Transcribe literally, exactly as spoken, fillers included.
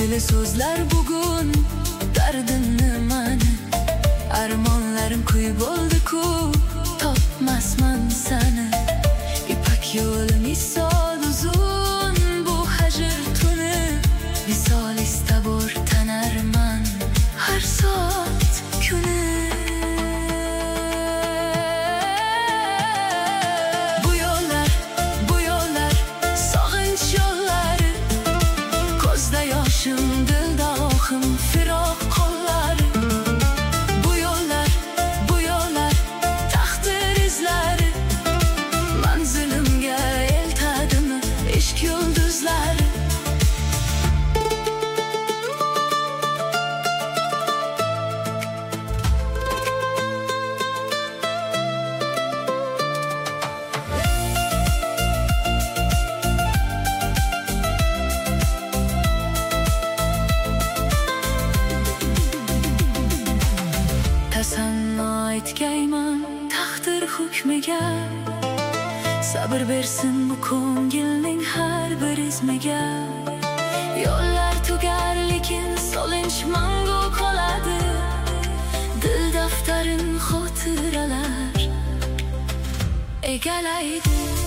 Kulgili so'zlar bugun dardimni mani, armonlarim kuy bo'ldi-ku, topmasman sani. İpak yo'li misol uzun bu hajr tuni, visol istabor tanarman har soat kuni. Bu yo'llar, bu yo'llar sog'inch yo'llari, ko'zda yoshim, dilda ohim, firoq qo'llari. Bu yo'llar, bu yo'llar taqdir izlari, manzilimga eltadimi ishq yulduzlari. Tasanno aytgayman taqdir hukmiga, sabr bersin bu ko'ngilning har bir izmiga. Yo'llar tugar lekin solinch mangu qoladi, dil daftarin xotiralar egalaydi.